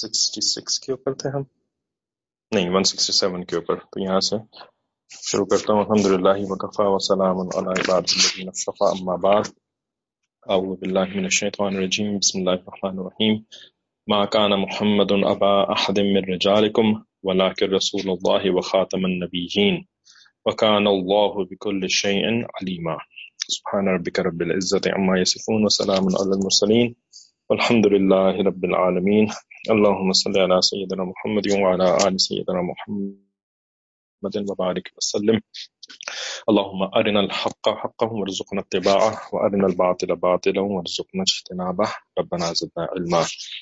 166 کے اوپر تھے ہم، نہیں 167 کے اوپر. تو یہاں سے شروع کرتا ہوں. الحمدللہ وکفا وسلام علی عبادہ الذین اصطفی، اما بعد. اعوذ باللہ من الشیطان الرجیم، بسم اللہ الرحمن الرحیم. ما کان محمد ابا احد من رجالکم ولکن رسول اللہ وخاتم النبیین وکان اللہ بکل شیء علیما. سبحان ربک رب العزۃ عما یصفون وسلام علی المرسلین والحمد للہ رب العالمین. اللہم صلی علی سیدنا محمد وعلی آل سیدنا محمد وبارک وسلم. اللہم ارنا الحق حقا وارزقنا اتباعه وارنا الباطل باطلا وارزقنا اجتنابه ربنا زدنا علما.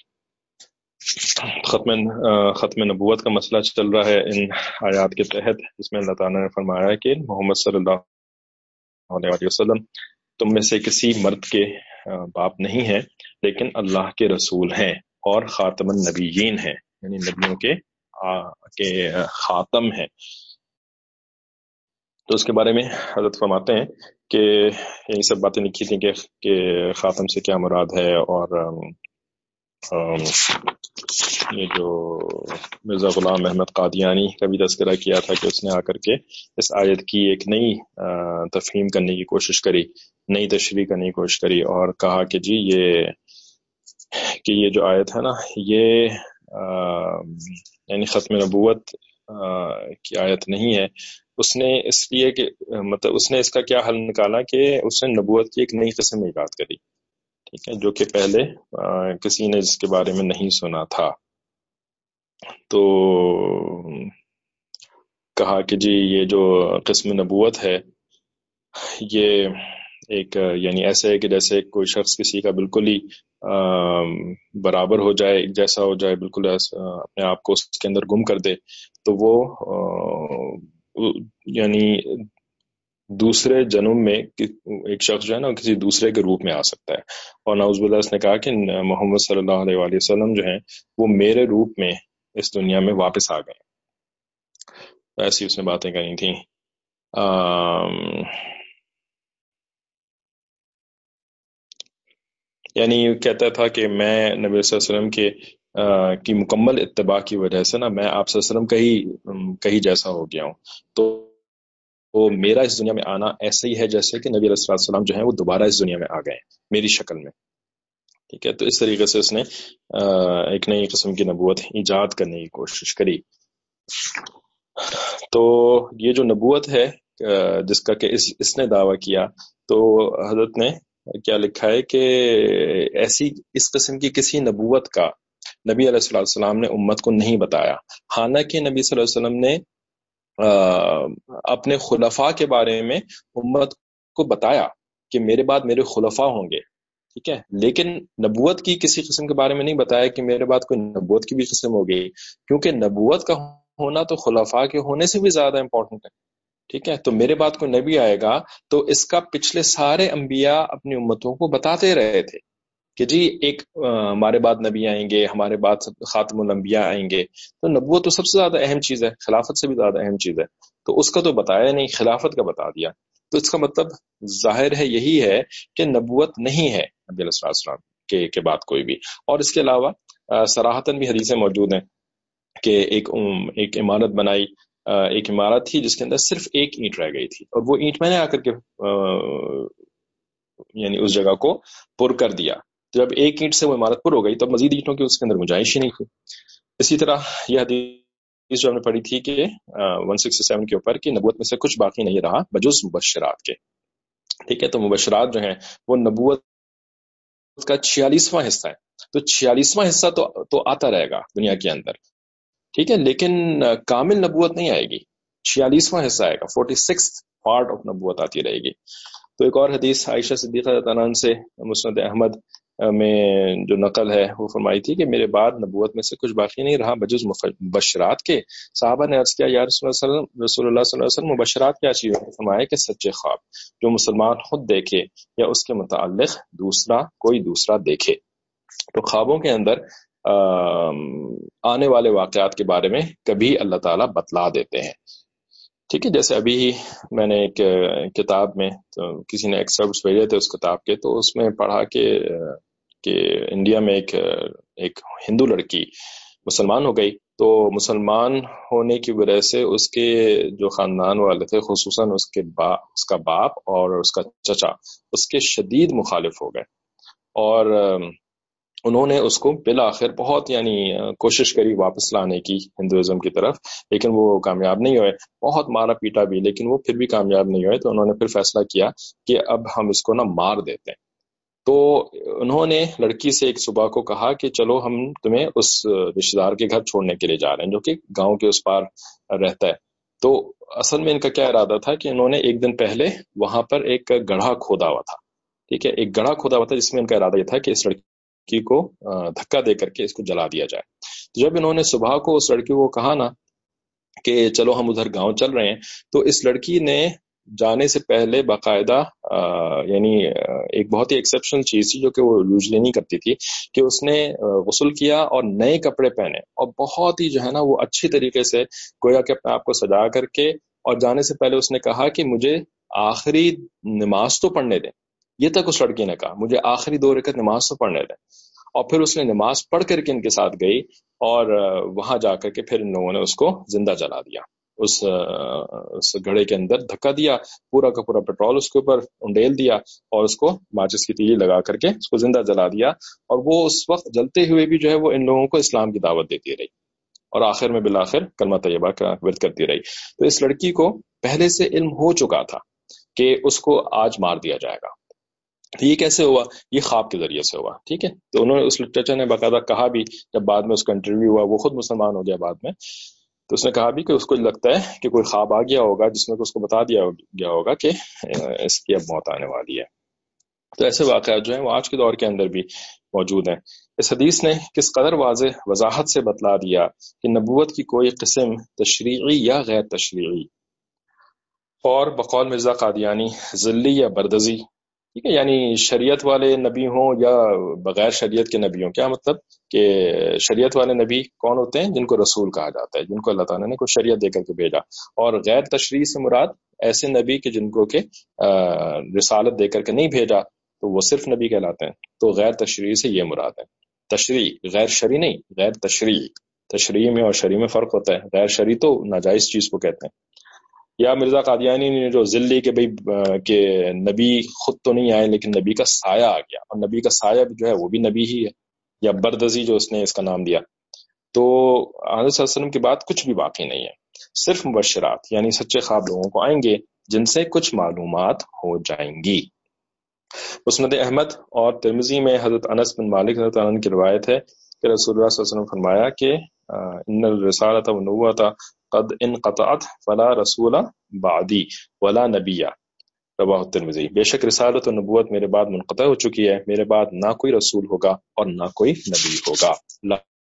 ختم نبوت کا مسئلہ چل رہا ہے ان آیات کے تحت، جس میں اللہ تعالیٰ نے فرمایا ہے کہ محمد صلی اللہ علیہ وسلم تم میں سے کسی مرد کے باپ نہیں ہے، لیکن اللہ کے رسول ہیں اور خاتم النبیین ہیں، یعنی نبیوں کے خاتم ہیں. تو اس کے بارے میں حضرت فرماتے ہیں کہ یہی سب باتیں لکھی تھیں کہ خاتم سے کیا مراد ہے، اور یہ جو مرزا غلام احمد قادیانی کا بھی تذکرہ کیا تھا کہ اس نے آ کر کے اس آیت کی ایک نئی تفہیم کرنے کی کوشش کری، نئی تشریح کرنے کی کوشش کری، اور کہا کہ جی یہ جو آیت ہے نا، یہ یعنی ختم نبوت کی آیت نہیں ہے. اس نے اس لیے کہ مطلب اس نے اس کا کیا حل نکالا کہ اس نے نبوت کی ایک نئی قسم ایجاد کری، ٹھیک ہے، جو کہ پہلے کسی نے جس کے بارے میں نہیں سنا تھا. تو کہا کہ جی یہ جو قسم نبوت ہے یہ ایک یعنی ایسے ہے کہ جیسے کوئی شخص کسی کا بالکل ہی برابر ہو جائے، ایک جیسا ہو جائے، بالکل اپنے آپ کو اس کے اندر گم کر دے، تو وہ یعنی دوسرے جنم میں ایک شخص جو ہے نا کسی دوسرے کے روپ میں آ سکتا ہے. اور نعوذ باللہ اس نے کہا کہ محمد صلی اللہ علیہ وآلہ وسلم جو ہیں وہ میرے روپ میں اس دنیا میں واپس آ گئے. ایسی اس نے باتیں کہی تھیں. یعنی کہتا تھا کہ میں نبی صلی اللہ علیہ وسلم کی مکمل اتباع کی وجہ سے نا میں آپ صلی اللہ علیہ وسلم کہیں جیسا ہو گیا ہوں. تو میرا اس دنیا میں آنا ایسے ہی ہے جیسے کہ نبی علیہ السلام جو ہیں وہ دوبارہ اس دنیا میں آ گئے میری شکل میں، ٹھیک ہے. تو اس طریقے سے اس نے ایک نئی قسم کی نبوت ایجاد کرنے کی کوشش کری. تو یہ جو نبوت ہے جس کا کہ اس نے دعویٰ کیا، تو حضرت نے کیا لکھا ہے کہ ایسی اس قسم کی کسی نبوت کا نبی علیہ السلام نے امت کو نہیں بتایا. حالانکہ نبی صلی اللہ علیہ وسلم نے اپنے خلفاء کے بارے میں امت کو بتایا کہ میرے بعد میرے خلفاء ہوں گے، ٹھیک ہے، لیکن نبوت کی کسی قسم کے بارے میں نہیں بتایا کہ میرے بعد کوئی نبوت کی بھی قسم ہو گئی، کیونکہ نبوت کا ہونا تو خلفاء کے ہونے سے بھی زیادہ امپورٹنٹ ہے، ٹھیک ہے. تو میرے بعد کوئی نبی آئے گا تو اس کا پچھلے سارے انبیاء اپنی امتوں کو بتاتے رہے تھے کہ جی ایک ہمارے بعد نبی آئیں گے، ہمارے بعد خاتم الانبیاء آئیں گے. تو نبوت تو سب سے زیادہ اہم چیز ہے، خلافت سے بھی زیادہ اہم چیز ہے. تو اس کا تو بتایا نہیں، خلافت کا بتا دیا. تو اس کا مطلب ظاہر ہے یہی ہے کہ نبوت نہیں ہے نبی علیہ السلام کے بعد کوئی بھی. اور اس کے علاوہ صراحتاً بھی حدیثیں موجود ہیں کہ ایک عمارت بنائی، ایک عمارت تھی جس کے اندر صرف ایک اینٹ رہ گئی تھی، اور وہ اینٹ میں نے آ کر کے یعنی اس جگہ کو پر کر دیا. تو جب ایک اینٹ سے وہ عمارت پر ہو گئی تو مزید اینٹوں کی اس کے اندر گنجائش ہی نہیں تھی. اسی طرح یہ حدیث جو ہم نے پڑھی تھی کہ 167 کے اوپر کہ نبوت میں سے کچھ باقی نہیں رہا بجز مبشرات کے، ٹھیک ہے. تو مبشرات جو ہیں وہ نبوت کا 46واں حصہ ہے. تو 46واں حصہ تو آتا رہے گا دنیا کے اندر، ٹھیک ہے، لیکن کامل نبوت نہیں آئے گی. 46واں حصہ آئے گا، 46 پارٹ آف نبوت آتی رہے گی. تو ایک اور حدیث عائشہ صدیقہ رضی اللہ عنہا سے مسند احمد میں جو نقل ہے وہ فرمائی تھی کہ میرے بعد نبوت میں سے کچھ باقی نہیں رہا بجز مبشرات کے. صحابہ نے عرض کیا یا رسول اللہ صلی اللہ علیہ وسلم مبشرات کیا چیز ہے؟ فرمایا کہ سچے خواب جو مسلمان خود دیکھے یا اس کے متعلق کوئی دوسرا دیکھے. تو خوابوں کے اندر آنے والے واقعات کے بارے میں کبھی اللہ تعالیٰ بتلا دیتے ہیں، ٹھیک ہے. جیسے ابھی ہی میں نے ایک کتاب میں کسی نے ایکسرپٹس بھیجے تھے اس کتاب کے، تو اس میں پڑھا کہ انڈیا میں ایک ہندو لڑکی مسلمان ہو گئی تو مسلمان ہونے کی وجہ سے اس کے جو خاندان والے تھے، خصوصاً اس کا باپ اور اس کا چچا اس کے شدید مخالف ہو گئے، اور انہوں نے اس کو بالآخر بہت کوشش کری واپس لانے کی ہندوازم کی طرف، لیکن وہ کامیاب نہیں ہوئے، بہت مارا پیٹا بھی، لیکن وہ پھر بھی کامیاب نہیں ہوئے۔ تو انہوں نے پھر فیصلہ کیا کہ اب ہم اس کو مار دیتے ہیں۔ تو انہوں نے لڑکی سے ایک صبح کو کہا کہ چلو ہم تمہیں اس رشتے دار کے گھر چھوڑنے کے لیے جا رہے ہیں جو کہ گاؤں کے اس پار رہتا ہے۔ تو اصل میں ان کا کیا ارادہ تھا کہ انہوں نے ایک دن پہلے وہاں پر ایک گڑھا کھودا ہوا تھا، ٹھیک ہے، ایک گڑھا کھودا ہوا تھا جس میں ان کا ارادہ یہ تھا کہ اس لڑکی کو دھکا دے کر کے اس کو جلا دیا جائے۔ جب انہوں نے صبح کو اس لڑکی کو کہا نا کہ چلو ہم ادھر گاؤں چل رہے ہیں، تو اس لڑکی نے جانے سے پہلے باقاعدہ ایک بہت ہی ایکسیپشنل چیز تھی جو کہ وہ یوزلی نہیں کرتی تھی، کہ اس نے غسل کیا اور نئے کپڑے پہنے، اور بہت ہی جو ہے نا وہ اچھی طریقے سے گویا کہ اپنے آپ کو سجا کر کے، اور جانے سے پہلے اس نے کہا کہ مجھے آخری نماز تو پڑھنے دیں۔ یہ تک اس لڑکی نے کہا مجھے آخری 2 رکعت نماز تو پڑھنے دیں، اور پھر اس نے نماز پڑھ کر کے ان کے ساتھ گئی، اور وہاں جا کر کے پھر ان لوگوں نے اس کو زندہ جلا دیا، اس گھڑے کے اندر دھکا دیا، پورا کا پورا پیٹرول اس کے اوپر انڈیل دیا، اور اس کو ماچس کی تیلی لگا کر کے اس کو زندہ جلا دیا، اور وہ اس وقت جلتے ہوئے بھی جو ہے وہ ان لوگوں کو اسلام کی دعوت دیتی رہی، اور آخر میں بالآخر کلمہ طیبہ کا ورد کرتی رہی۔ تو اس لڑکی کو پہلے سے علم ہو چکا تھا کہ اس کو آج مار دیا جائے گا۔ یہ کیسے ہوا؟ یہ خواب کے ذریعے سے ہوا، ٹھیک ہے۔ تو انہوں نے اس چچا نے باقاعدہ کہا بھی، جب بعد میں اس کا انٹرویو ہوا، وہ خود مسلمان ہو گیا بعد میں، تو اس نے کہا بھی کہ اس کو لگتا ہے کہ کوئی خواب آ گیا ہوگا جس میں اس کو بتا دیا گیا ہوگا کہ اس کی اب موت آنے والی ہے۔ تو ایسے واقعات جو ہیں وہ آج کے دور کے اندر بھی موجود ہیں۔ اس حدیث نے کس قدر واضح وضاحت سے بتلا دیا کہ نبوت کی کوئی قسم تشریعی یا غیر تشریعی، اور بقول مرزا قادیانی ذلی یا بردزی، ٹھیک ہے، یعنی شریعت والے نبی ہوں یا بغیر شریعت کے نبی ہوں۔ کیا مطلب کہ شریعت والے نبی کون ہوتے ہیں؟ جن کو رسول کہا جاتا ہے، جن کو اللہ تعالیٰ نے کوئی شریعت دے کر کے بھیجا، اور غیر تشریعی سے مراد ایسے نبی کہ جن کو کہ رسالت دے کر کے نہیں بھیجا تو وہ صرف نبی کہلاتے ہیں۔ تو غیر تشریعی سے یہ مراد ہے، تشریع غیر شرعی نہیں، غیر تشریعی۔ تشریع میں اور شرعی میں فرق ہوتا ہے، غیر شرعی تو ناجائز چیز کو کہتے ہیں۔ یا مرزا قادیانی نے جو ذلی کہ نبی خود تو نہیں آئے لیکن نبی کا سایہ آ گیا، اور نبی کا سایہ جو ہے وہ بھی نبی ہی ہے، یا بردزی جو اس نے اس کا نام دیا۔ تو حضرت صلی اللہ علیہ وسلم کے بعد کچھ بھی باقی نہیں ہے، صرف مبشرات، یعنی سچے خواب لوگوں کو آئیں گے جن سے کچھ معلومات ہو جائیں گی۔ مسند احمد اور ترمذی میں حضرت انس بن مالک رضی اللہ عنہ کی روایت ہے کہ رسول اللہ صلی اللہ علیہ وسلم فرمایا کہ ان الرسالۃ والنبوۃ قد انقطعت فلا رسول بعدی ولا نبی، رواہ ترمذی۔ بے شک رسالت و نبوت میرے بعد منقطع ہو چکی ہے، میرے بعد نہ کوئی رسول ہوگا اور نہ کوئی نبی ہوگا۔ لا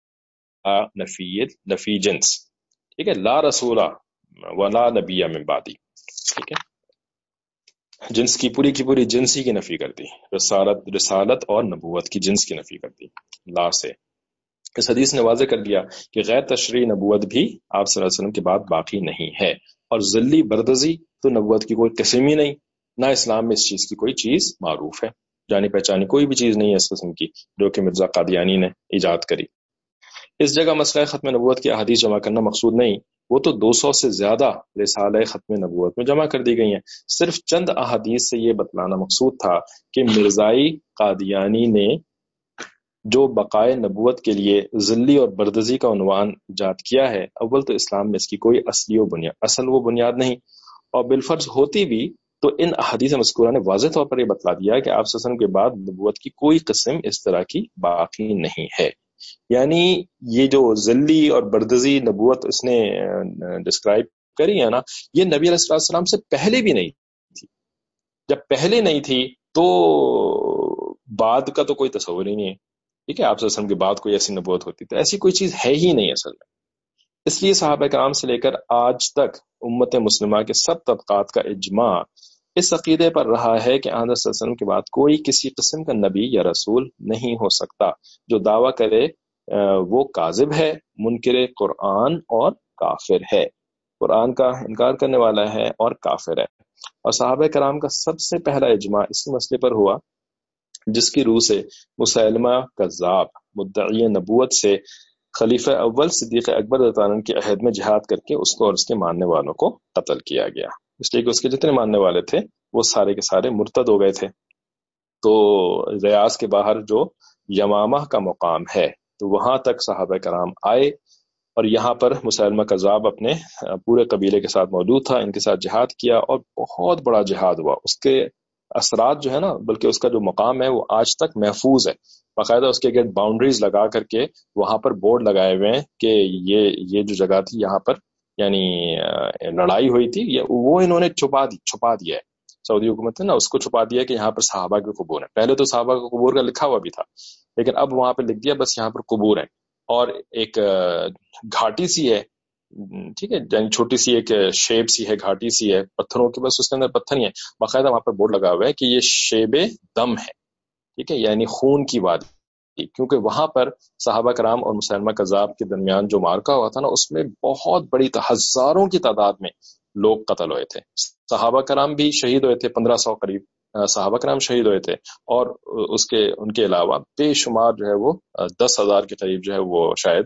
نفی جنس، ٹھیک ہے، لا رسول ولا نبی من بعدی، ٹھیک ہے، جنس کی پوری جنسی کی نفی کر دی، رسالت اور نبوت کی جنس کی نفی کر دی لا سے۔ اس حدیث نے واضح کر دیا کہ غیر تشریعی نبوت بھی آپ صلی اللہ علیہ وسلم کے بعد باقی نہیں ہے، اور ذلی بردزی تو نبوت کی کوئی قسم ہی نہیں، نہ اسلام میں اس چیز کی کوئی چیز معروف ہے، جانی پہچانی کوئی بھی چیز نہیں ہے اس قسم کی جو کہ مرزا قادیانی نے ایجاد کری۔ اس جگہ مسئلہ ختم نبوت کی احادیث جمع کرنا مقصود نہیں، وہ تو 200 سے زیادہ رسالہ ختم نبوت میں جمع کر دی گئی ہیں۔ صرف چند احادیث سے یہ بتلانا مقصود تھا کہ مرزائی قادیانی نے جو بقائے نبوت کے لیے ذلی اور بردزی کا عنوان ایجاد کیا ہے، اول تو اسلام میں اس کی کوئی اصل و بنیاد نہیں، اور بالفرض ہوتی بھی تو ان احادیث مذکورہ نے واضح طور پر یہ بتلا دیا کہ آپ صلی اللہ علیہ وسلم کے بعد نبوت کی کوئی قسم اس طرح کی باقی نہیں ہے۔ یعنی یہ جو ذلی اور بردزی نبوت اس نے ڈسکرائب کری ہے نا، یہ نبی علیہ السلام سے پہلے بھی نہیں تھی۔ جب پہلے نہیں تھی تو بعد کا تو کوئی تصور ہی نہیں ہے، ٹھیک ہے، آپ صلی اللہ علیہ وسلم کے بعد کوئی ایسی نبوت ہوتی تو ایسی کوئی چیز ہے ہی نہیں اصل میں۔ اس لیے صحابہ کرام سے لے کر آج تک امت مسلمہ کے سب طبقات کا اجماع اس عقیدے پر رہا ہے کہ حضرت صلی اللہ علیہ وسلم کے بعد کوئی کسی قسم کا نبی یا رسول نہیں ہو سکتا۔ جو دعویٰ کرے وہ کاذب ہے، منکر قرآن اور کافر ہے، قرآن کا انکار کرنے والا ہے اور کافر ہے۔ اور صحابہ کرام کا سب سے پہلا اجماع اسی مسئلے پر ہوا جس کی روح سے مسیلمہ کذاب مدعی نبوت سے خلیفہ اول صدیق اکبر رضی اللہ عنہ کے عہد میں جہاد کر کے اس کو اور اس کے ماننے والوں کو قتل کیا گیا، اس لیے کہ اس کے جتنے ماننے والے تھے وہ سارے کے سارے مرتد ہو گئے تھے۔ تو ریاض کے باہر جو یمامہ کا مقام ہے تو وہاں تک صحابہ کرام آئے، اور یہاں پر مسیلمہ کذاب اپنے پورے قبیلے کے ساتھ موجود تھا، ان کے ساتھ جہاد کیا اور بہت بڑا جہاد ہوا۔ اس کے اثرات جو ہے نا، بلکہ اس کا جو مقام ہے وہ آج تک محفوظ ہے، باقاعدہ اس کے گرد باؤنڈریز لگا کر کے وہاں پر بورڈ لگائے ہوئے ہیں کہ یہ جو جگہ تھی یہاں پر یعنی لڑائی ہوئی تھی، وہ انہوں نے چھپا دیا ہے، سعودی حکومت نے نا اس کو چھپا دیا کہ یہاں پر صحابہ کے قبور ہیں۔ پہلے تو صحابہ کے قبور کا لکھا ہوا بھی تھا، لیکن اب وہاں پہ لکھ دیا بس یہاں پر قبور ہیں، اور ایک گھاٹی سی ہے، ٹھیک ہے، یعنی چھوٹی سی ایک شیب سی ہے، گھاٹی سی ہے پتھروں کی، بس اس کے اندر پتھر ہی ہے، باقاعدہ وہاں پر بورڈ لگا ہوا ہے کہ یہ شیب دم ہے، ٹھیک ہے، یعنی خون کی وادی، کیونکہ وہاں پر صحابہ کرام اور مسیلمہ کذاب کے درمیان جو مارکا ہوا تھا نا، اس میں بہت بڑی ہزاروں کی تعداد میں لوگ قتل ہوئے تھے، صحابہ کرام بھی شہید ہوئے تھے، 1500 قریب صحابہ کرام شہید ہوئے تھے، اور ان کے علاوہ بے شمار جو ہے وہ 10,000 کے قریب جو ہے وہ شاید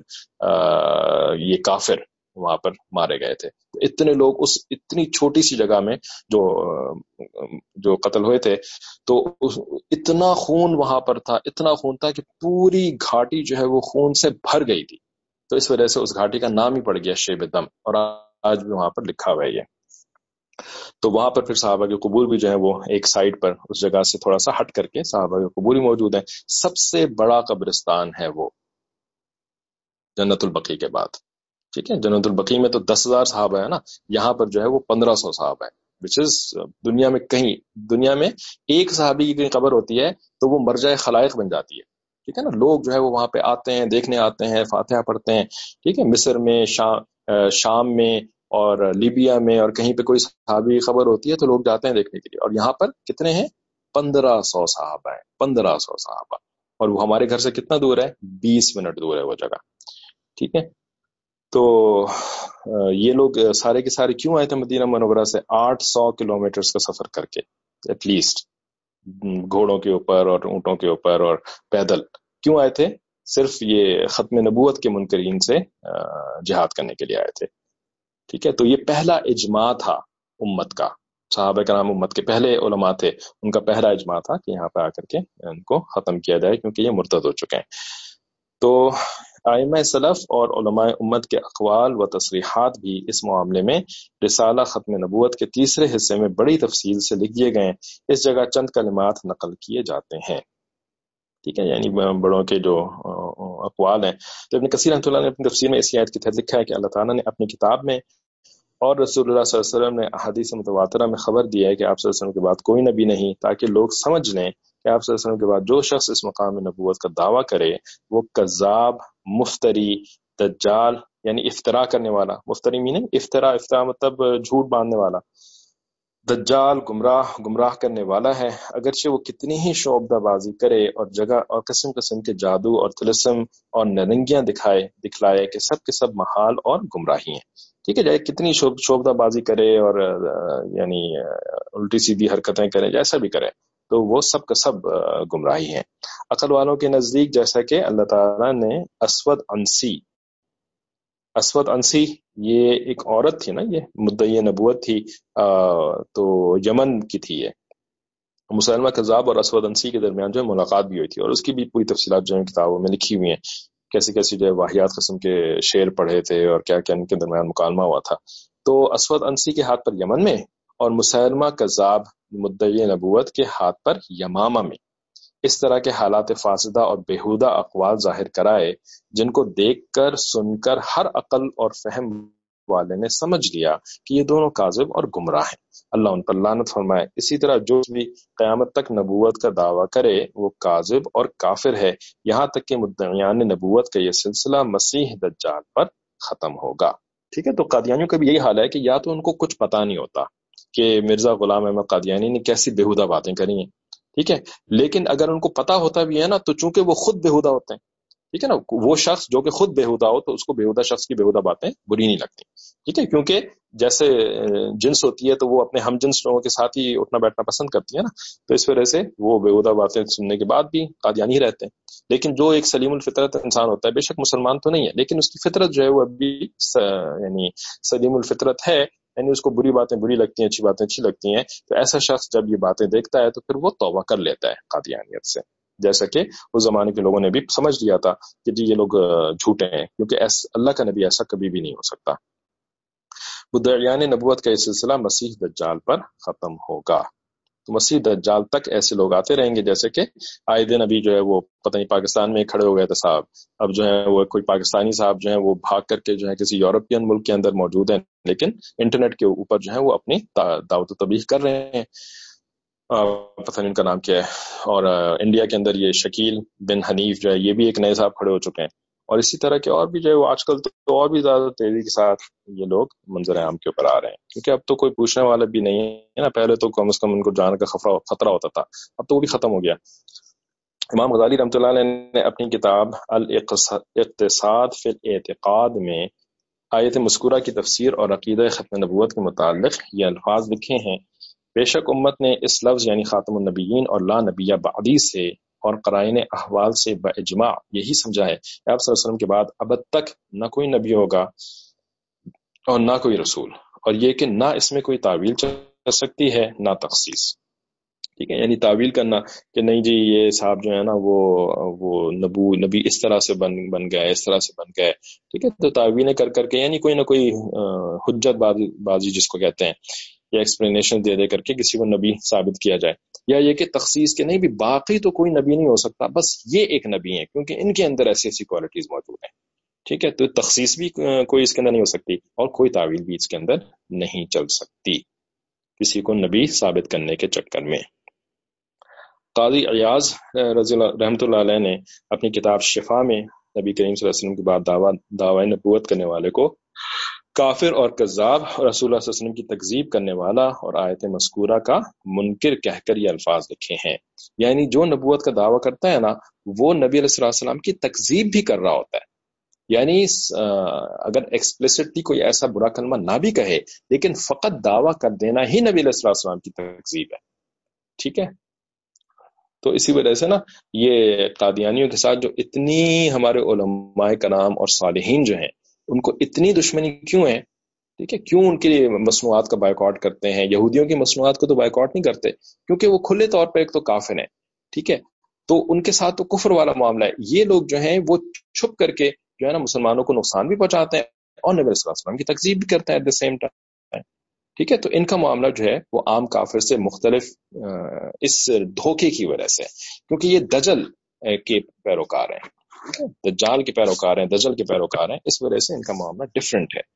یہ کافر وہاں پر مارے گئے تھے۔ اتنے لوگ اس اتنی چھوٹی سی جگہ میں جو قتل ہوئے تھے، تو اتنا خون وہاں پر تھا، اتنا خون تھا کہ پوری گھاٹی جو ہے وہ خون سے بھر گئی تھی، تو اس وجہ سے اس گھاٹی کا نام ہی پڑ گیا شیب دم، اور آج بھی وہاں پر لکھا ہوا ہے یہ۔ تو وہاں پر پھر صحابہ کے قبور بھی جو ہے وہ ایک سائڈ پر اس جگہ سے تھوڑا سا ہٹ کر کے صحابہ کے قبور ہی موجود ہیں۔ سب سے بڑا قبرستان ہے وہ جنت البقیع کے بعد، ٹھیک ہے، جنت البقیع میں تو 10,000 صحابہ ہے نا، یہاں پر جو ہے وہ 1,500 صحابہ ہے، وچ از دنیا میں ایک صحابی کی کہیں قبر ہوتی ہے تو وہ مرجع خلائق بن جاتی ہے، ٹھیک ہے نا، لوگ جو ہے وہ وہاں پہ آتے ہیں، دیکھنے آتے ہیں، فاتحہ پڑھتے ہیں، ٹھیک ہے، مصر میں، شام میں اور لیبیا میں، اور کہیں پہ کوئی صحابی خبر ہوتی ہے تو لوگ جاتے ہیں دیکھنے کے لیے، اور یہاں پر کتنے ہیں؟ 1,500 صحابہ ہیں، 1,500 صحابہ، اور وہ ہمارے گھر سے کتنا دور ہے؟ 20 منٹ دور ہے وہ جگہ، ٹھیک ہے۔ تو یہ لوگ سارے کے سارے کیوں آئے تھے مدینہ منورہ سے؟ 800 کلومیٹرز کا سفر کر کے ایٹ لیسٹ، گھوڑوں کے اوپر اور اونٹوں کے اوپر اور پیدل، کیوں آئے تھے؟ صرف یہ ختم نبوت کے منکرین سے جہاد کرنے کے لیے آئے تھے، ٹھیک ہے۔ تو یہ پہلا اجماع تھا امت کا، صحابہ کرام امت کے پہلے علماء تھے، ان کا پہلا اجماع تھا کہ یہاں پہ آ کر کے ان کو ختم کیا جائے کیونکہ یہ مرتد ہو چکے ہیں۔ تو ائمہ سلف اور علماء امت کے اقوال و تصریحات بھی اس معاملے میں رسالہ ختم نبوت کے تیسرے حصے میں بڑی تفصیل سے لکھ دیے گئے ہیں، اس جگہ چند کلمات نقل کیے جاتے ہیں، ٹھیک ہے، یعنی بڑوں کے جو اقوال ہیں۔ تو ابن کثیر رحمۃ اللہ نے اپنی تفسیر میں اس آیت کے تحت لکھا ہے کہ اللہ تعالیٰ نے اپنی کتاب میں اور رسول اللہ صلی اللہ علیہ وسلم نے احادیث متواترہ میں خبر دیا ہے کہ آپ صلی اللہ علیہ وسلم کے بعد کوئی نبی نہیں، تاکہ لوگ سمجھ لیں کہ آپ صلی اللہ علیہ وسلم کے بعد جو شخص اس مقام نبوت کا دعویٰ کرے وہ کذاب، مفتری، دجال یعنی افترا کرنے والا، مفتری میننگ افترا مطلب جھوٹ باندھنے والا، دجال گمراہ کرنے والا ہے، اگرچہ وہ کتنی ہی شعبدہ بازی کرے اور جگہ اور قسم قسم کے جادو اور طلسم اور نرنگیاں دکھلائے کہ سب محال اور گمراہی ہیں، ٹھیک ہے، جائے کتنی شعبدہ بازی کرے اور یعنی الٹی سیدھی حرکتیں کرے، جیسا بھی کرے تو وہ سب کا سب گمراہی ہیں۔ عقل والوں کے نزدیک جیسا کہ اللہ تعالیٰ نے اسود انسی یہ ایک عورت تھی نا، یہ مدعی نبوت تھی، تو یمن کی تھی، یہ مسلمہ کذاب اور اسود انسی کے درمیان جو ہے ملاقات بھی ہوئی تھی، اور اس کی بھی پوری تفصیلات جو ہے کتابوں میں لکھی ہوئی ہیں، کیسی جو ہے واحیات قسم کے شعر پڑھے تھے اور کیا کیا ان کے درمیان مکالمہ ہوا تھا۔ تو اسود انسی کے ہاتھ پر یمن میں اور مسلمہ کذاب مدعی نبوت کے ہاتھ پر یمامہ میں اس طرح کے حالات فاسدہ اور بیہودہ اقوال ظاہر کرائے جن کو دیکھ کر سن کر ہر عقل اور فہم والے نے سمجھ لیا کہ یہ دونوں کاذب اور گمراہ ہیں، اللہ ان پر لعنت فرمائے۔ اسی طرح جو بھی قیامت تک نبوت کا دعویٰ کرے وہ کاذب اور کافر ہے، یہاں تک کہ مدعیان نبوت کا یہ سلسلہ مسیح دجال پر ختم ہوگا، ٹھیک ہے۔ تو قادیانیوں کا بھی یہی حال ہے کہ یا تو ان کو کچھ پتہ نہیں ہوتا کہ مرزا غلام احمد قادیانی نے کیسی بیہودہ باتیں کری ہیں، ٹھیک ہے، لیکن اگر ان کو پتا ہوتا بھی ہے نا تو چونکہ وہ خود بیہودہ ہوتے ہیں، ٹھیک ہے نا. وہ شخص جو کہ خود بیہودہ ہو تو اس کو بیہودہ شخص کی بیہودہ باتیں بری نہیں لگتی. ٹھیک ہے, کیونکہ جیسے جنس ہوتی ہے تو وہ اپنے ہم جنس لوگوں کے ساتھ ہی اٹھنا بیٹھنا پسند کرتی ہے نا, تو اس وجہ سے وہ بیہودہ باتیں سننے کے بعد بھی قادیانی رہتے ہیں. لیکن جو ایک سلیم الفطرت انسان ہوتا ہے, بے شک مسلمان تو نہیں ہے لیکن اس کی فطرت جو ہے وہ ابھی یعنی سلیم الفطرت ہے, یعنی اس کو بری باتیں بری لگتی ہیں, اچھی باتیں اچھی لگتی ہیں, تو ایسا شخص جب یہ باتیں دیکھتا ہے تو پھر وہ توبہ کر لیتا ہے قادیانیت سے. جیسا کہ اس زمانے کے لوگوں نے بھی سمجھ لیا تھا کہ جی یہ لوگ جھوٹے ہیں, کیونکہ اللہ کا نبی ایسا کبھی بھی نہیں ہو سکتا. مدعیان نبوت کا یہ سلسلہ مسیح دجال پر ختم ہوگا. تو مسیح دجال تک ایسے لوگ آتے رہیں گے جیسے کہ آئے دن ابھی جو ہے وہ پتہ نہیں پاکستان میں کھڑے ہو گئے تھے صاحب, اب جو ہے وہ کوئی پاکستانی صاحب جو ہے وہ بھاگ کر کے جو ہے کسی یورپین ملک کے اندر موجود ہیں, لیکن انٹرنیٹ کے اوپر جو ہے وہ اپنی دعوت و تبلیغ کر رہے ہیں. پتہ نہیں ان کا نام کیا ہے. اور انڈیا کے اندر یہ شکیل بن حنیف جو ہے یہ بھی ایک نئے صاحب کھڑے ہو چکے ہیں, اور اسی طرح کے اور بھی جو ہے وہ آج کل تو اور بھی زیادہ تیزی کے ساتھ یہ لوگ منظر عام کے اوپر آ رہے ہیں, کیونکہ اب تو کوئی پوچھنے والا بھی نہیں ہے نا. پہلے تو کم از کم ان کو جان کا خطرہ ہوتا تھا, اب تو وہ بھی ختم ہو گیا. امام غزالی رحمۃ اللہ علیہ نے اپنی کتاب الاقتصاد فی الاعتقاد میں آیت مذکورہ کی تفسیر اور عقیدہ ختم نبوت کے متعلق یہ الفاظ لکھے ہیں: بے شک امت نے اس لفظ یعنی خاتم النبیین اور لا نبی بعدی سے اور قرائن احوال سے باجماع یہی سمجھا ہے کہ آپ صلی اللہ علیہ وسلم کے بعد ابد تک نہ کوئی نبی ہوگا اور نہ کوئی رسول, اور یہ کہ نہ اس میں کوئی تعویل چل سکتی ہے نہ تخصیص. ٹھیک ہے, یعنی تعویل کرنا کہ نہیں جی یہ صاحب جو ہے نا وہ نبی اس طرح سے بن گئے, اس طرح سے بن گئے. ٹھیک ہے, تو تعویلیں کر کر کے یعنی کوئی نہ کوئی حجت بازی جس کو کہتے ہیں, یا ایکسپلینیشن دے کر کے کسی کو نبی ثابت کیا جائے, یا یہ کہ تخصیص کے نہیں بھی باقی تو کوئی نبی نہیں ہو سکتا, بس یہ ایک نبی ہے کیونکہ ان کے اندر ایسی ایسی کوالٹیز موجود ہیں. ٹھیک ہے, تو تخصیص بھی کوئی اس کے اندر نہیں ہو سکتی اور کوئی تعویل بھی اس کے اندر نہیں چل سکتی کسی کو نبی ثابت کرنے کے چکر میں. قاضی عیاض رحمۃ اللہ علیہ نے اپنی کتاب شفا میں نبی کریم صلی اللہ علیہ وسلم کے بعد دعوی نبوت کرنے والے کو کافر اور کذاب اور رسول اللہ صلی اللہ علیہ وسلم کی تکذیب کرنے والا اور آیت مذکورہ کا منکر کہہ کر یہ الفاظ لکھے ہیں. یعنی جو نبوت کا دعویٰ کرتا ہے نا وہ نبی علیہ السلام کی تکذیب بھی کر رہا ہوتا ہے. یعنی اگر ایکسپلیسٹلی کوئی ایسا برا کلمہ نہ بھی کہے لیکن فقط دعویٰ کر دینا ہی نبی علیہ السلام کی تکذیب ہے. ٹھیک ہے, تو اسی وجہ سے نا یہ قادیانیوں کے ساتھ جو اتنی ہمارے علماء کرام اور صالحین جو ہیں ان کو اتنی دشمنی کیوں ہے. ٹھیک ہے, کیوں ان کی مصنوعات کا بائیکاٹ کرتے ہیں. یہودیوں کی مصنوعات کو تو بائیکاٹ نہیں کرتے کیونکہ وہ کھلے طور پر ایک تو کافر ہیں. ٹھیک ہے, تو ان کے ساتھ تو کفر والا معاملہ ہے. یہ لوگ جو ہیں وہ چھپ کر کے جو ہے نا مسلمانوں کو نقصان بھی پہنچاتے ہیں اور نبی صلی اللہ علیہ وسلم کی تکذیب بھی کرتے ہیں ایٹ دا سیم ٹائم. ٹھیک ہے, تو ان کا معاملہ جو ہے وہ عام کافر سے مختلف اس دھوکے کی وجہ سے, کیونکہ یہ دجل کے پیروکار ہیں, دجال کے پیروکار ہیں, دجل کے پیروکار ہیں, اس وجہ سے ان کا معاملہ ڈیفرنٹ ہے.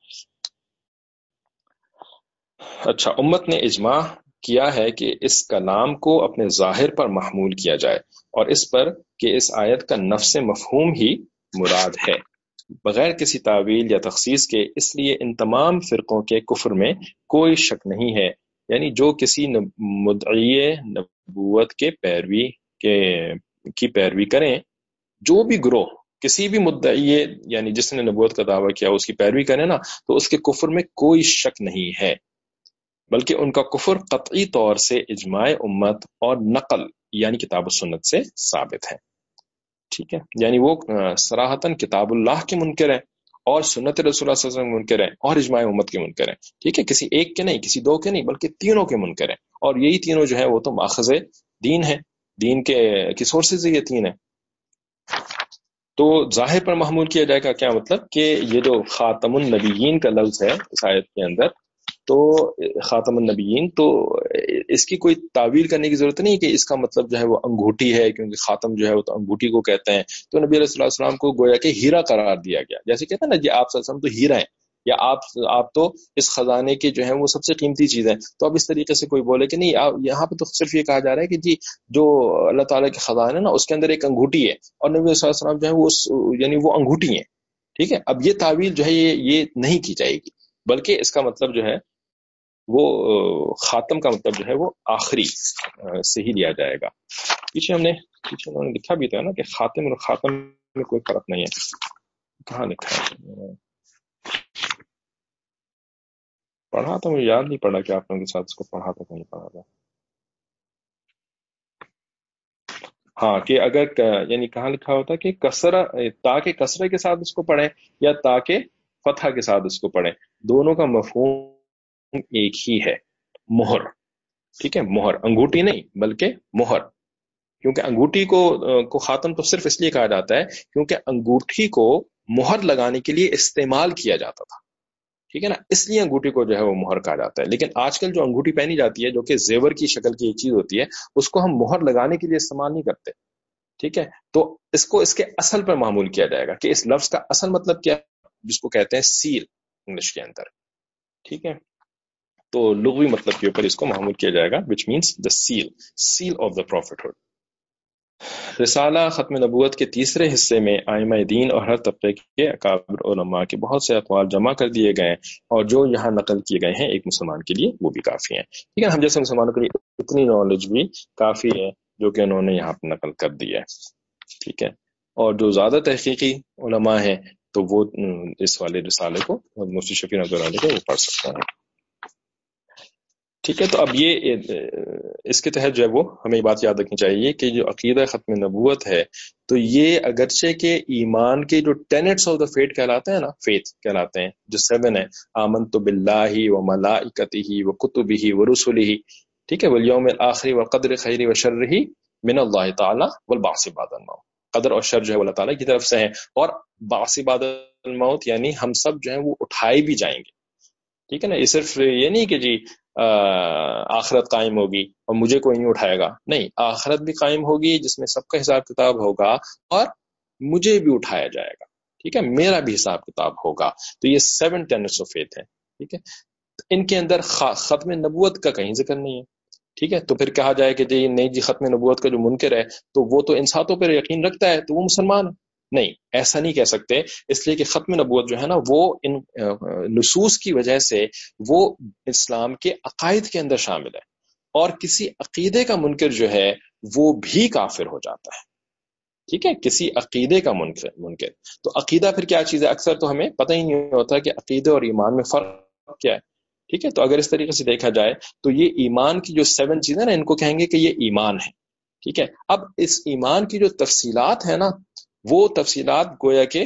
اچھا, امت نے اجماع کیا ہے کہ اس کلام کو اپنے ظاہر پر محمول کیا جائے اور اس پر کہ اس آیت کا نفس مفہوم ہی مراد ہے بغیر کسی تعویل یا تخصیص کے. اس لیے ان تمام فرقوں کے کفر میں کوئی شک نہیں ہے. یعنی جو کسی مدعی نبوت کے کی پیروی کریں, جو بھی گروہ کسی بھی مدعی یعنی جس نے نبوت کا دعویٰ کیا اس کی پیروی کریں نا, تو اس کے کفر میں کوئی شک نہیں ہے, بلکہ ان کا کفر قطعی طور سے اجماع امت اور نقل یعنی کتاب و سنت سے ثابت ہے. ٹھیک ہے, یعنی وہ صراحتاً کتاب اللہ کے منکر ہیں اور سنت رسول اللہ صلی اللہ علیہ وسلم کے منکر ہیں اور اجماع امت کے منکر ہیں. ٹھیک ہے, کسی ایک کے نہیں, کسی دو کے نہیں, بلکہ تینوں کے منکر ہیں. اور یہی تینوں جو ہے وہ تو ماخذ دین ہے, دین کے سورسز یہ تین ہیں. تو ظاہر پر محمول کیا جائے گا, کیا مطلب کہ یہ جو خاتم النبیین کا لفظ ہے اس آیت کے اندر, تو خاتم النبیین تو اس کی کوئی تعویل کرنے کی ضرورت نہیں کہ اس کا مطلب جو ہے وہ انگوٹھی ہے, کیونکہ خاتم جو ہے وہ تو انگوٹھی کو کہتے ہیں. تو نبی علیہ الصلوۃ والسلام کو گویا کہ ہیرا قرار دیا گیا, جیسے کہتے ہیں نا جی آپ صلی اللہ علیہ وسلم تو ہیرا ہیں, یا آپ تو اس خزانے کے جو ہیں وہ سب سے قیمتی چیز ہے. تو اب اس طریقے سے کوئی بولے کہ نہیں, یہاں پہ تو صرف یہ کہا جا رہا ہے کہ جی جو اللہ تعالیٰ کے خزانے نا اس کے اندر ایک انگوٹھی ہے اور نبی صلی اللہ علیہ وسلم جو ہے وہ یعنی وہ انگوٹھی ہیں. ٹھیک ہے, اب یہ تعویل جو ہے یہ نہیں کی جائے گی, بلکہ اس کا مطلب جو ہے وہ خاتم کا مطلب جو ہے وہ آخری سے ہی لیا جائے گا. پیچھے انہوں نے لکھا بھی تھا نا کہ خاتم اور خاتم میں کوئی فرق نہیں ہے. کہاں لکھا ہے؟ پڑھا تو مجھے یاد نہیں پڑا کہ آپ لوگوں کے ساتھ اس کو پڑھا تھا کہ نہیں پڑھا تھا. ہاں کہ اگر یعنی کہاں لکھا ہوتا کہ کسرہ تاکہ کسرے کے ساتھ اس کو پڑھیں یا تاکہ فتح کے ساتھ اس کو پڑھیں، دونوں کا مفہوم ایک ہی ہے، مہر. ٹھیک ہے، مہر، انگوٹھی نہیں بلکہ مہر. کیونکہ انگوٹھی کو خاتم تو صرف اس لیے کہا جاتا ہے کیونکہ انگوٹھی کو مہر لگانے کے لیے استعمال کیا جاتا تھا. ٹھیک ہے نا، اس لیے انگوٹھی کو جو ہے وہ مہر کہا جاتا ہے. لیکن آج کل جو انگوٹھی پہنی جاتی ہے جو کہ زیور کی شکل کی ایک چیز ہوتی ہے، اس کو ہم مہر لگانے کے لیے استعمال نہیں کرتے. ٹھیک ہے، تو اس کو اس کے اصل پر معمول کیا جائے گا کہ اس لفظ کا اصل مطلب کیا ہے، جس کو کہتے ہیں سیل انگلش کے اندر. ٹھیک ہے، تو لغوی مطلب کے اوپر اس کو معمول کیا جائے گا which means the seal of the prophethood. رسالہ ختم نبوت کے تیسرے حصے میں ائمہ دین اور ہر طبقے کے اکابر علماء کے بہت سے اقوال جمع کر دیے گئے ہیں، اور جو یہاں نقل کیے گئے ہیں ایک مسلمان کے لیے وہ بھی کافی ہیں. ٹھیک ہے، ہم جیسے مسلمانوں کے لیے اتنی نالج بھی کافی ہے جو کہ انہوں نے یہاں پر نقل کر دی ہے. ٹھیک ہے، اور جو زیادہ تحقیقی علماء ہیں تو وہ اس والے رسالے کو مفتی شفیع رحمۃ اللہ علیہ کو وہ پڑھ سکتے ہیں. ٹھیک ہے، تو اب یہ اس کے تحت جو ہے وہ ہمیں یہ بات یاد رکھنی چاہیے کہ جو عقیدہ ختم نبوت ہے تو یہ اگرچہ کہ ایمان کے جو ٹینٹس آف دا فیتھ کہلاتے ہیں نا، فیتھ کہلاتے ہیں جو 7 ہیں، آمنت باللہ و ملائکتہ و کتبہ و رسلہ، ٹھیک ہے، والیوم الآخر والقدر خیر و شرہ من اللہ تعالی والبعث بعد الموت. قدر اور شر جو ہے اللہ تعالیٰ کی طرف سے ہیں، اور بعث بعد الموت یعنی ہم سب جو ہیں وہ اٹھائے بھی جائیں گے. ٹھیک ہے نا، یہ صرف یہ نہیں کہ جی آخرت قائم ہوگی اور مجھے کوئی نہیں اٹھائے گا، نہیں، آخرت بھی قائم ہوگی جس میں سب کا حساب کتاب ہوگا اور مجھے بھی اٹھایا جائے گا. ٹھیک ہے، میرا بھی حساب کتاب ہوگا. تو یہ 7 ٹینٹس آف فیتھ ہیں. ٹھیک ہے، ان کے اندر ختم نبوت کا کہیں ذکر نہیں ہے. ٹھیک ہے، تو پھر کہا جائے کہ جی نہیں جی ختم نبوت کا جو منکر ہے تو وہ تو ان ساتوں پر یقین رکھتا ہے تو وہ مسلمان ہے. نہیں، ایسا نہیں کہہ سکتے، اس لیے کہ ختم نبوت جو ہے نا وہ ان نصوص کی وجہ سے وہ اسلام کے عقائد کے اندر شامل ہے، اور کسی عقیدے کا منکر جو ہے وہ بھی کافر ہو جاتا ہے. ٹھیک ہے، کسی عقیدے کا منکر. تو عقیدہ پھر کیا چیز ہے، اکثر تو ہمیں پتہ ہی نہیں ہوتا کہ عقیدے اور ایمان میں فرق کیا ہے. ٹھیک ہے، تو اگر اس طریقے سے دیکھا جائے تو یہ ایمان کی جو 7 چیزیں نا، ان کو کہیں گے کہ یہ ایمان ہے. ٹھیک ہے، اب اس ایمان کی جو تفصیلات ہیں نا، وہ تفصیلات گویا کہ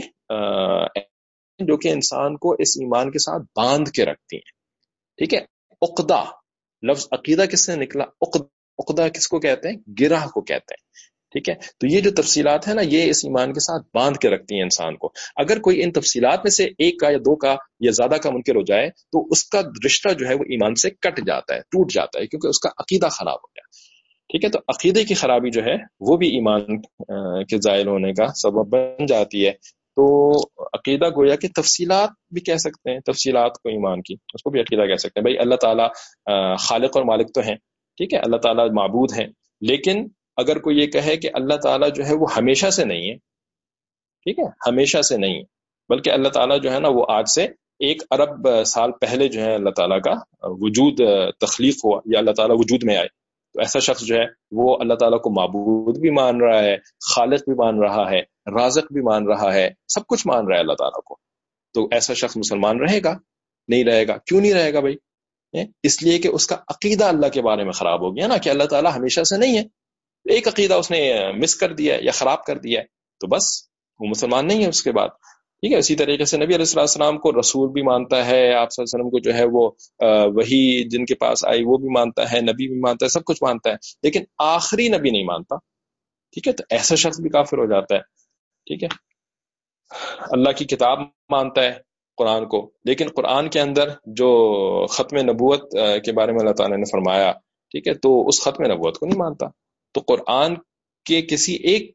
جو کہ انسان کو اس ایمان کے ساتھ باندھ کے رکھتی ہیں. ٹھیک ہے، عقدہ، لفظ عقیدہ کس سے نکلا، عقدہ کس کو کہتے ہیں، گرہ کو کہتے ہیں. ٹھیک ہے، تو یہ جو تفصیلات ہیں نا یہ اس ایمان کے ساتھ باندھ کے رکھتی ہیں انسان کو. اگر کوئی ان تفصیلات میں سے ایک کا یا 2 کا یا زیادہ کا منکر ہو جائے تو اس کا رشتہ جو ہے وہ ایمان سے کٹ جاتا ہے، ٹوٹ جاتا ہے، کیونکہ اس کا عقیدہ خراب ہو گیا. ٹھیک ہے، تو عقیدے کی خرابی جو ہے وہ بھی ایمان کے زائل ہونے کا سبب بن جاتی ہے. تو عقیدہ گویا کہ تفصیلات بھی کہہ سکتے ہیں، تفصیلات کو ایمان کی اس کو بھی عقیدہ کہہ سکتے ہیں. بھائی اللہ تعالیٰ خالق اور مالک تو ہیں، ٹھیک ہے، اللہ تعالیٰ معبود ہیں، لیکن اگر کوئی یہ کہے کہ اللہ تعالیٰ جو ہے وہ ہمیشہ سے نہیں ہے، ٹھیک ہے، ہمیشہ سے نہیں ہے، بلکہ اللہ تعالیٰ جو ہے نا وہ آج سے 1 ارب سال پہلے جو ہے اللہ تعالیٰ کا وجود تخلیق ہوا یا اللہ تعالیٰ وجود میں آئے، تو ایسا شخص جو ہے وہ اللہ تعالیٰ کو معبود بھی مان رہا ہے، خالق بھی مان رہا ہے، رازق بھی مان رہا ہے، سب کچھ مان رہا ہے اللہ تعالیٰ کو. تو ایسا شخص مسلمان رہے گا؟ نہیں رہے گا. کیوں نہیں رہے گا بھائی؟ اس لیے کہ اس کا عقیدہ اللہ کے بارے میں خراب ہو گیا نا، کہ اللہ تعالیٰ ہمیشہ سے نہیں ہے. ایک عقیدہ اس نے مس کر دیا ہے یا خراب کر دیا ہے تو بس وہ مسلمان نہیں ہے اس کے بعد. ٹھیک ہے، اسی طریقے سے نبی علیہ السلام کو رسول بھی مانتا ہے، آپ صلی اللہ علیہ وسلم کو جو ہے وہ وہی جن کے پاس آئی وہ بھی مانتا ہے، نبی بھی مانتا ہے، سب کچھ مانتا ہے، لیکن آخری نبی نہیں مانتا. ٹھیک ہے، تو ایسا شخص بھی کافر ہو جاتا ہے. ٹھیک ہے، اللہ کی کتاب مانتا ہے قرآن کو، لیکن قرآن کے اندر جو ختم نبوت کے بارے میں اللہ تعالیٰ نے فرمایا، ٹھیک ہے، تو اس ختم نبوت کو نہیں مانتا. تو قرآن کے کسی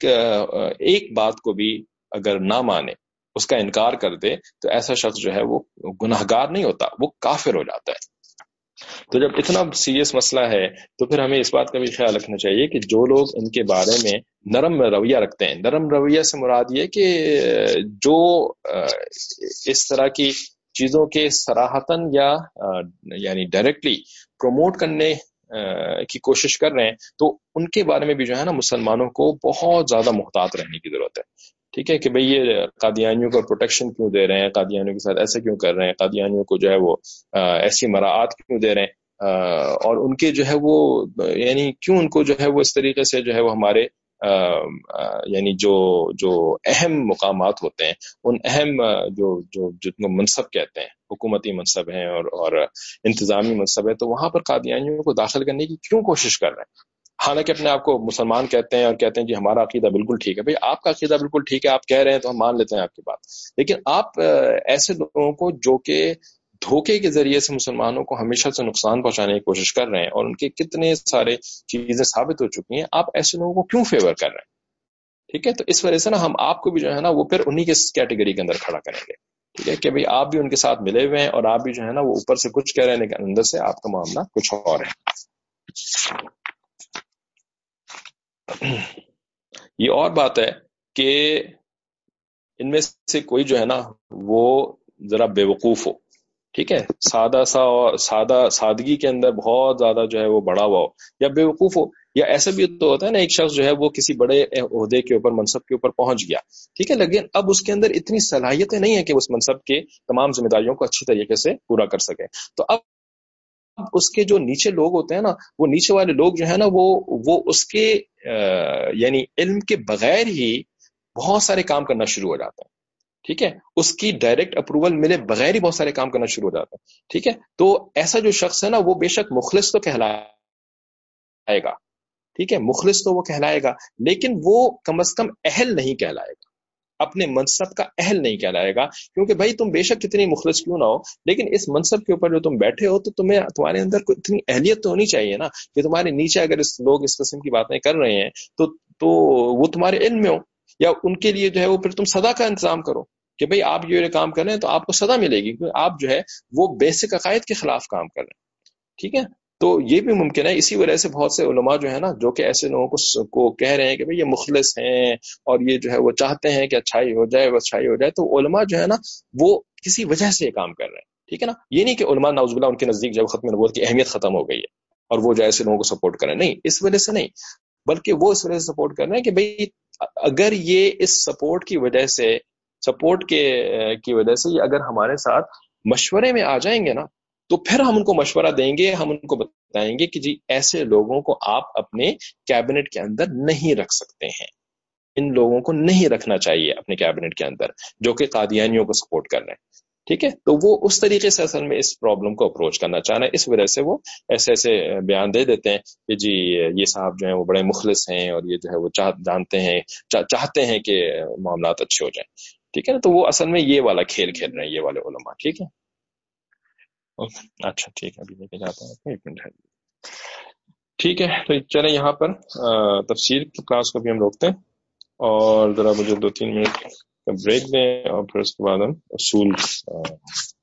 ایک بات کو بھی اگر نہ مانے، اس کا انکار کر دے، تو ایسا شخص جو ہے وہ گناہگار نہیں ہوتا، وہ کافر ہو جاتا ہے. تو جب اتنا سیریس مسئلہ ہے تو پھر ہمیں اس بات کا بھی خیال رکھنا چاہیے کہ جو لوگ ان کے بارے میں نرم رویہ رکھتے ہیں، نرم رویہ سے مراد یہ کہ جو اس طرح کی چیزوں کے صراحتاً یا یعنی ڈائریکٹلی پروموٹ کرنے کی کوشش کر رہے ہیں تو ان کے بارے میں بھی جو ہے نا مسلمانوں کو بہت زیادہ محتاط رہنے کی ضرورت ہے. ٹھیک ہے کہ بھئی یہ قادیانیوں کو پروٹیکشن کیوں دے رہے ہیں, قادیانیوں کے ساتھ ایسے کیوں کر رہے ہیں, قادیانیوں کو جو ہے وہ ایسی مراعات کیوں دے رہے ہیں, اور ان کے جو ہے وہ یعنی کیوں ان کو جو ہے وہ اس طریقے سے جو ہے وہ ہمارے یعنی جو اہم مقامات ہوتے ہیں ان اہم جو منصب کہتے ہیں, حکومتی منصب ہیں اور انتظامی منصب ہے, تو وہاں پر قادیانیوں کو داخل کرنے کی کیوں کوشش کر رہے ہیں, حالانکہ اپنے آپ کو مسلمان کہتے ہیں اور کہتے ہیں جی ہمارا عقیدہ بالکل ٹھیک ہے. بھئی آپ کا عقیدہ بالکل ٹھیک ہے, آپ کہہ رہے ہیں تو ہم مان لیتے ہیں آپ کی بات, لیکن آپ ایسے لوگوں کو جو کہ دھوکے کے ذریعے سے مسلمانوں کو ہمیشہ سے نقصان پہنچانے کی کوشش کر رہے ہیں اور ان کے کتنے سارے چیزیں ثابت ہو چکی ہیں, آپ ایسے لوگوں کو کیوں فیور کر رہے ہیں؟ ٹھیک ہے, تو اس وجہ سے نا ہم آپ کو بھی جو ہے نا وہ پھر انہی کے کیٹیگری کے اندر کھڑا کریں گے. ٹھیک ہے کہ بھئی آپ بھی ان کے ساتھ ملے ہوئے ہیں اور آپ بھی جو ہے نا وہ اوپر سے کچھ کہہ رہے ہیں لیکن اندر سے آپ کا معاملہ کچھ اور ہے. یہ اور بات ہے کہ ان میں سے کوئی جو ہے نا وہ ذرا بے وقوف ہو, ٹھیک ہے, سادگی کے اندر بہت زیادہ جو ہے وہ بڑا ہوا ہو یا بے وقوف ہو, یا ایسا بھی تو ہوتا ہے نا ایک شخص جو ہے وہ کسی بڑے عہدے کے اوپر منصب کے اوپر پہنچ گیا, ٹھیک ہے, لیکن اب اس کے اندر اتنی صلاحیتیں نہیں ہیں کہ اس منصب کے تمام ذمہ داریوں کو اچھی طریقے سے پورا کر سکے. تو اب اس کے جو نیچے لوگ ہوتے ہیں نا, وہ نیچے والے لوگ جو ہے نا وہ اس کے یعنی علم کے بغیر ہی بہت سارے کام کرنا شروع ہو جاتے ہیں. ٹھیک ہے, اس کی ڈائریکٹ اپروول ملے بغیر ہی بہت سارے کام کرنا شروع ہو جاتے ہیں. ٹھیک ہے, تو ایسا جو شخص ہے نا وہ بے شک مخلص تو کہلائے گا, ٹھیک ہے, مخلص تو وہ کہلائے گا, لیکن وہ کم از کم اہل نہیں کہلائے گا, اپنے منصب کا اہل نہیں کہلائے گا. کیونکہ بھائی تم بے شک کتنی مخلص کیوں نہ ہو, لیکن اس منصب کے اوپر جو تم بیٹھے ہو تو تمہارے اندر کوئی اتنی اہلیت تو ہونی چاہیے نا کہ تمہارے نیچے اگر لوگ اس قسم کی باتیں کر رہے ہیں تو وہ تمہارے علم میں ہو, یا ان کے لیے جو ہے وہ پھر تم سزا کا انتظام کرو کہ بھئی آپ یہ کام کر رہے ہیں تو آپ کو سزا ملے گی, کیونکہ آپ جو ہے وہ بیسک عقائد کے خلاف کام کر رہے ہیں. ٹھیک ہے, تو یہ بھی ممکن ہے. اسی وجہ سے بہت سے علماء جو ہے نا جو کہ ایسے لوگوں کو کہہ رہے ہیں کہ بھئی یہ مخلص ہیں اور یہ جو ہے وہ چاہتے ہیں کہ اچھائی ہو جائے, اچھائی ہو جائے, تو علماء جو ہے نا وہ کسی وجہ سے یہ کام کر رہے ہیں. ٹھیک ہے نا, یہ نہیں کہ علماء نعوذ باللہ ان کے نزدیک جب ختم نبوت کی اہمیت ختم ہو گئی ہے اور وہ جو ایسے لوگوں کو سپورٹ کریں, نہیں, اس وجہ سے نہیں, بلکہ وہ اس وجہ سے سپورٹ کر رہے ہیں کہ بھئی اگر یہ اس سپورٹ کی وجہ سے کی وجہ سے یہ اگر ہمارے ساتھ مشورے میں آ جائیں گے نا تو پھر ہم ان کو مشورہ دیں گے, ہم ان کو بتائیں گے کہ جی ایسے لوگوں کو آپ اپنے کیبنٹ کے اندر نہیں رکھ سکتے ہیں, ان لوگوں کو نہیں رکھنا چاہیے اپنے کیبنٹ کے اندر جو کہ قادیانیوں کو سپورٹ کر رہے ہیں. ٹھیک ہے, تو وہ اس طریقے سے اصل میں اس پرابلم کو اپروچ کرنا چاہ رہے ہیں. اس وجہ سے وہ ایسے بیان دے دیتے ہیں کہ جی یہ صاحب جو ہیں وہ بڑے مخلص ہیں اور یہ جو ہے وہ چاہتے ہیں کہ معاملات اچھے ہو جائیں. ٹھیک ہے نا, تو وہ اصل میں یہ والا کھیل کھیل رہے ہیں یہ والے علماء. ٹھیک ہے, اچھا ٹھیک ہے, ابھی لے کے جاتا ہوں, ایک منٹ ہے. ٹھیک ہے, تو چلیں یہاں پر تفسیر کی کلاس کو بھی ہم روکتے ہیں اور ذرا مجھے 2-3 منٹ کا بریک دیں اور پھر اس کے بعد ہم اصول